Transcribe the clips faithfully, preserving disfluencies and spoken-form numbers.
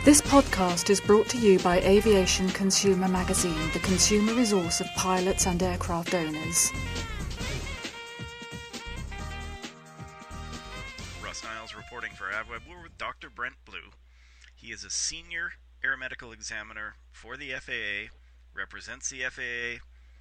This podcast is brought to you by Aviation Consumer Magazine, the consumer resource of pilots and aircraft owners. Russ Niles reporting for AvWeb. We're with Doctor Brent Blue. He is a senior aeromedical examiner for the F A A, represents the F A A,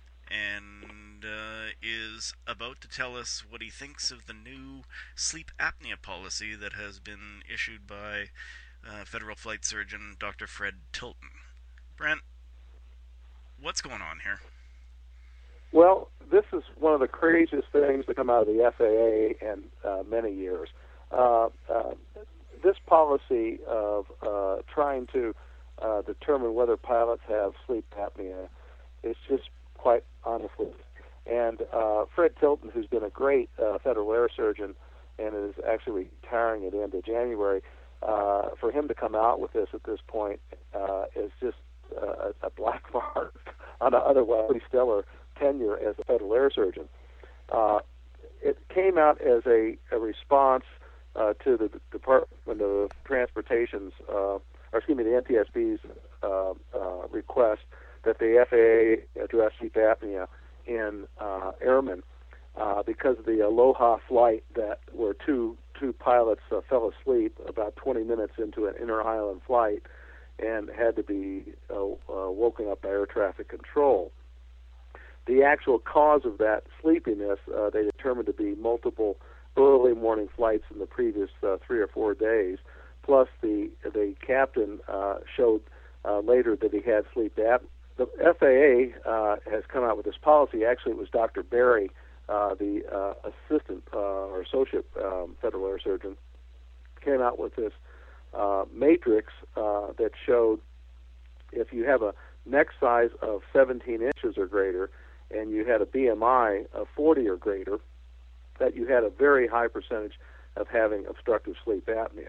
and uh, is about to tell us what he thinks of the new sleep apnea policy that has been issued by uh, federal flight surgeon Doctor Fred Tilton. Brent, what's going on here? Well, this is one of the craziest things to come out of the F A A in uh, many years. Uh, uh, this policy of uh, trying to uh, determine whether pilots have sleep apnea is just quite honestly. And uh, Fred Tilton, who's been a great uh, federal air surgeon and is actually retiring at the end of January, uh, for him to come out with this at this point uh, is just uh, a black mark on an otherwise stellar tenure as a federal air surgeon. Uh, it came out as a, a response uh, to the Department of Transportation's, uh, or excuse me, the N T S B's uh, uh, request that the F A A address sleep apnea in uh, airmen uh, because of the Aloha flight that where two two pilots uh, fell asleep about twenty minutes into an inter-island flight and had to be uh, uh, woken up by air traffic control. The actual cause of that sleepiness uh, they determined to be multiple early morning flights in the previous uh, three or four days, plus the the captain uh, showed uh, later that he had sleep apnea. The F A A uh, has come out with this policy. Actually, it was Doctor Berry, uh, the uh, assistant uh, or associate um, federal air surgeon, came out with this uh, matrix uh, that showed if you have a neck size of seventeen inches or greater and you had a B M I of forty or greater, that you had a very high percentage of having obstructive sleep apnea.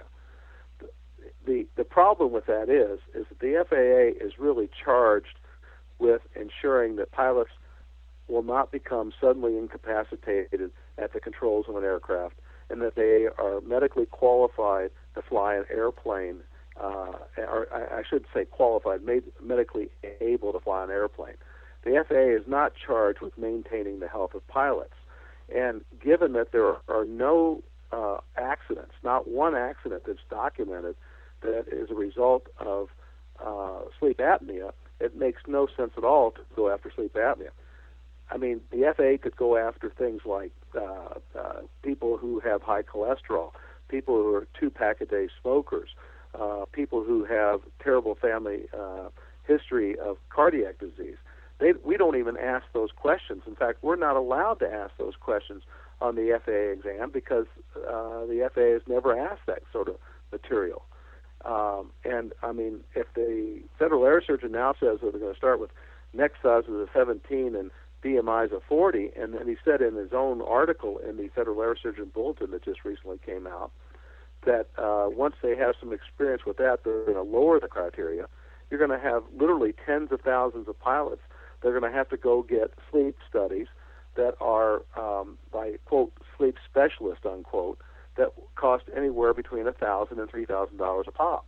The, the problem with that is, is that the F A A is really charged with ensuring that pilots will not become suddenly incapacitated at the controls of an aircraft and that they are medically qualified to fly an airplane, uh, or I, I should say qualified, made, medically able to fly an airplane. The F A A is not charged with maintaining the health of pilots. And given that there are, are no uh, accidents, not one accident that's documented that is a result of uh, sleep apnea, it makes no sense at all to go after sleep apnea. I mean, the F A A could go after things like uh, uh, people who have high cholesterol, people who are two-pack-a-day smokers, uh, people who have terrible family uh, history of cardiac disease. They, we don't even ask those questions. In fact, we're not allowed to ask those questions on the F A A exam because uh, the F A A has never asked that sort of material. Um, and, I mean, if the federal air surgeon now says that they're going to start with neck sizes of seventeen and B M Is of forty, and then he said in his own article in the Federal Air Surgeon Bulletin that just recently came out that uh, once they have some experience with that, they're going to lower the criteria. You're going to have literally tens of thousands of pilots. They're going to have to go get sleep studies that are um, by, quote, sleep specialist, unquote, that cost anywhere between one thousand dollars and three thousand dollars a pop.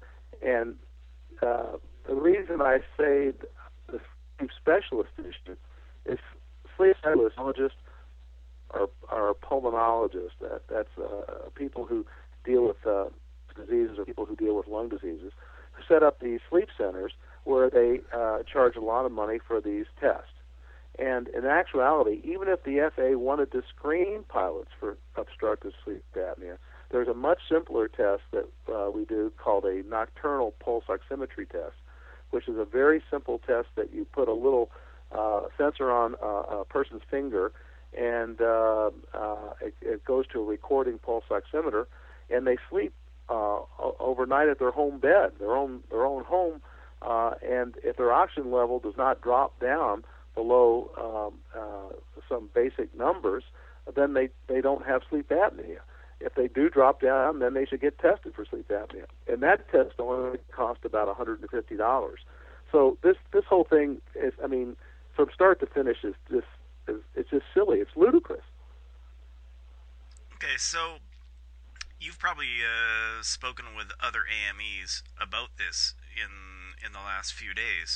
And uh, the reason I say the sleep specialist issue is sleep specialists are, are pulmonologists. That, that's uh, people who deal with uh, diseases or people who deal with lung diseases, who set up these sleep centers where they uh, charge a lot of money for these tests. And in actuality, even if the F A A wanted to screen pilots for obstructive sleep apnea, there's a much simpler test that uh, we do called a nocturnal pulse oximetry test, which is a very simple test that you put a little uh, sensor on uh, a person's finger, and uh, uh, it, it goes to a recording pulse oximeter, and they sleep uh, overnight at their home bed, their own their own home, uh, and if their oxygen level does not drop down below um, uh, some basic numbers, then they, they don't have sleep apnea. If they do drop down, then they should get tested for sleep apnea. And that test only costs about one hundred fifty dollars. So this this whole thing is, I mean, from start to finish is just is, it's just silly. It's ludicrous. Okay, so you've probably uh, spoken with other A M Es about this in in the last few days.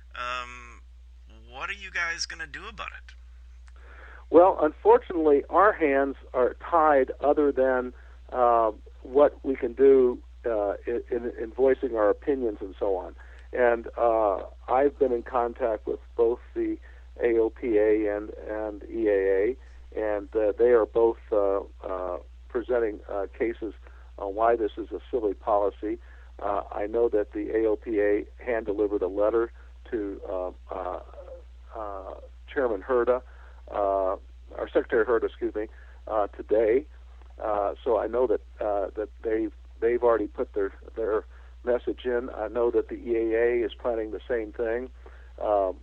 Um, what are you guys going to do about it? Well, unfortunately, our hands are tied other than uh, what we can do uh, in, in voicing our opinions and so on. And uh, I've been in contact with both the A O P A and, and E A A, and uh, they are both uh, uh, presenting uh, cases on why this is a silly policy. Uh, I know that the A O P A hand-delivered a letter to uh, uh, uh, Chairman Herda, uh, or Secretary Herda, excuse me, uh, today. Uh, so I know that uh, that they they've already put their their message in. I know that the E A A is planning the same thing. Um,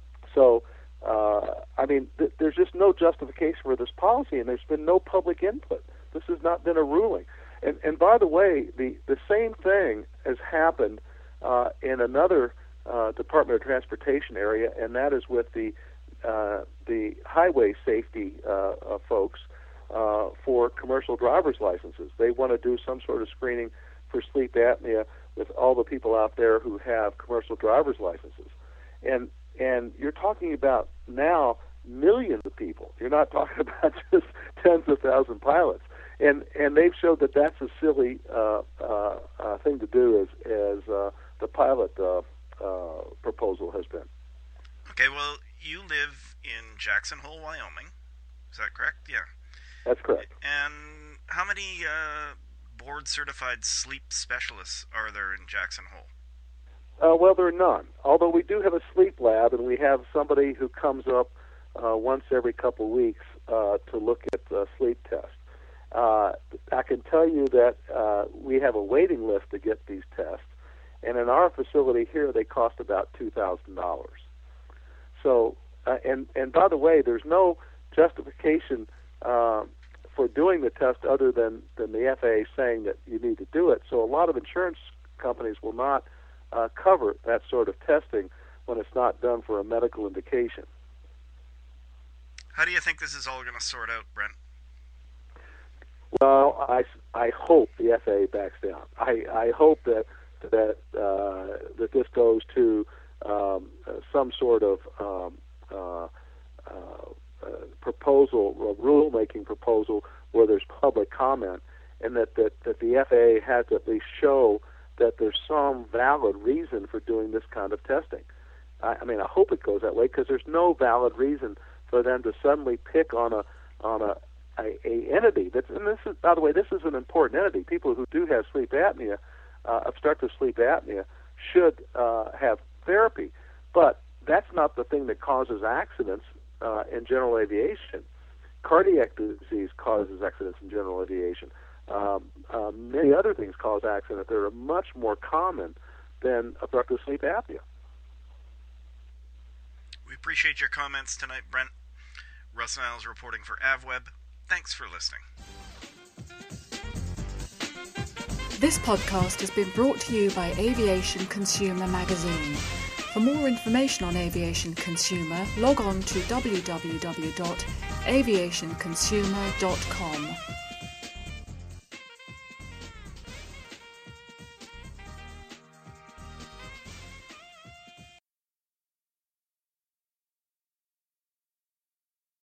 so uh, I mean, th- there's just no justification for this policy, and there's been no public input. This has not been a ruling. And and by the way, the the same thing has happened uh, in another uh, Department of Transportation area, and that is with the uh, the highway safety uh, uh, folks uh, for commercial driver's licenses. They want to do some sort of screening for sleep apnea with all the people out there who have commercial driver's licenses, and and you're talking about now millions of people. You're not talking about just tens of thousands of pilots. And and they've showed that that's a silly uh, uh, uh, thing to do, as as uh, the pilot uh, uh, proposal has been. Okay, well, you live in Jackson Hole, Wyoming. Is that correct? Yeah. That's correct. And how many uh, board-certified sleep specialists are there in Jackson Hole? Uh, well, there are none. Although we do have a sleep lab, and we have somebody who comes up uh, once every couple of weeks uh, to look at uh, sleep tests. Uh, I can tell you that uh, we have a waiting list to get these tests, and in our facility here, they cost about two thousand dollars. So, uh, and and by the way, there's no justification uh, for doing the test other than, than the F A A saying that you need to do it. So, a lot of insurance companies will not uh, cover that sort of testing when it's not done for a medical indication. How do you think this is all going to sort out, Brent? Well, I, I hope the F A A backs down. I, I hope that that uh, that this goes to um, uh, some sort of um, uh, uh, uh, proposal, a rulemaking proposal, where there's public comment, and that, that, that the F A A has to at least show that there's some valid reason for doing this kind of testing. I, I mean, I hope it goes that way, because there's no valid reason for them to suddenly pick on a on a A, a entity that's, and this is, by the way, this is an important entity. People who do have sleep apnea, uh, obstructive sleep apnea, should uh, have therapy, but that's not the thing that causes accidents uh, in general aviation. Cardiac disease causes accidents in general aviation. Um, uh, many other things cause accidents that are much more common than obstructive sleep apnea. We appreciate your comments tonight, Brent. Russ Niles reporting for AvWeb. Thanks for listening. This podcast has been brought to you by Aviation Consumer Magazine. For more information on Aviation Consumer, log on to w w w dot aviation consumer dot com.